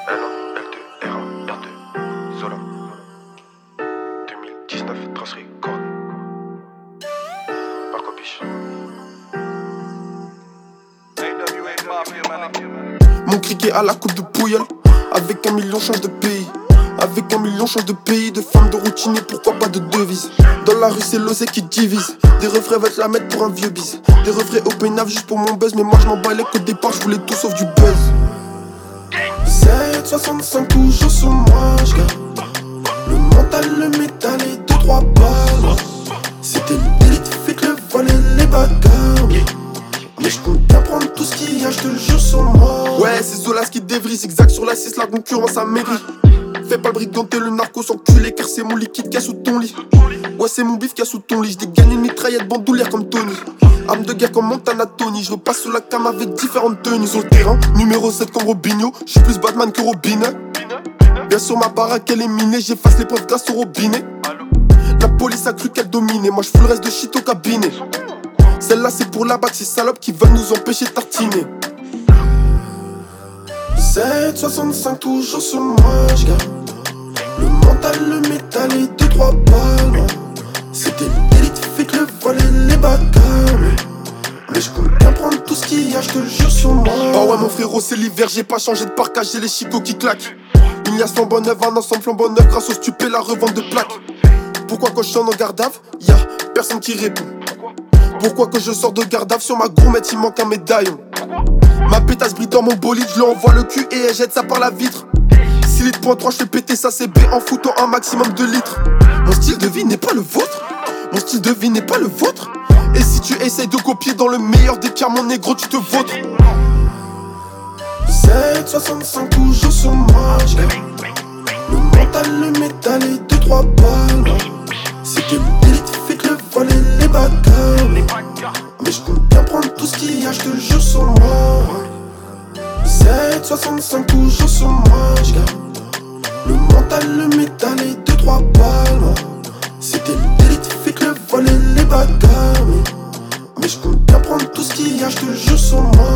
L1, L2, R1, R2, Zola 2019, Trace Record Marco Biche. Mon criquet à la coupe de Pouilleul. Avec 1 million change de pays. Avec 1 million change de pays. De femmes de routinier, pourquoi pas de devise. Dans la rue c'est l'osé qui divise. Des refrains veulent la mettre pour un vieux bise. Des refrains au pénaf juste pour mon buzz. Mais moi je m'en bats les qu'au départ je voulais tout sauf du buzz. 7,65 toujours sur moi j'garde le mental, le métal et 2-3 balles. C'était l'élite fait que le voile et les bagarres. Mais je compte bien prendre tout ce qu'il y a, je te le jure sur moi. Ouais, c'est Zolas qui dévrise, exact sur la 6, la concurrence a maigri. Fais pas le brigand, t'es le narco sans culé, car c'est mon liquide qu'il y a sous ton lit. Ouais, c'est mon bif qu'il y a sous ton lit, j'dégagne une mitraillette bandoulière comme Tony. Arme de guerre comme Montana Tony, je repasse sous la cam avec différentes tenues. Sur le terrain, numéro 7 comme Robinho, j'suis plus Batman que Robinet. Bien sûr ma baraque elle est minée, j'efface les preuves grâce au robinet. La police a cru qu'elle dominait, moi j'fous le reste de shit au cabinet. Celle-là c'est pour la bague, ces salopes qui veulent nous empêcher de tartiner. 7,65 toujours sur moi, j'garde le mental, le métal et 2-3 balles. C'était l'élite fait que le voile et les bagarres. Mais je compte bien prendre tout ce qu'il y a, je te le jure sur moi. Oh ouais mon frérot c'est l'hiver, j'ai pas changé de parcage, j'ai les chicots qui claquent. Une liasse flambant neuve, un ensemble flambant neuf grâce au stupé, la revente de plaques. Pourquoi quand je sonne en garde à vue, y'a personne qui répond. Pourquoi que je sors de garde à vue, sur ma gourmette il manque un médaillon. Ma pétasse brille dans mon bolide, je lui envoie le cul et elle jette ça par la vitre. 6 litres point 3, je fais péter ça CB en foutant un maximum de litres. Mon style de vie n'est pas le vôtre. Mon style de vie n'est pas le vôtre. Et si tu essayes de copier dans le meilleur des cas, mon négro, tu te vautres. 7,65 toujours sur moi, j'garde le mental, le métal et 2-3 balles. C'est que l'élite fait que le voile et les bagarres. Mais je compte bien prendre tout ce qu'il y a, je te le jure sur moi. 7,65 toujours sur moi, j'garde le mental, le métal et 2-3 balles. C'était l'élite fait que le voile et les bagarres. Mais je compte bien prendre tout ce qu'il y a, je te le jure sur moi.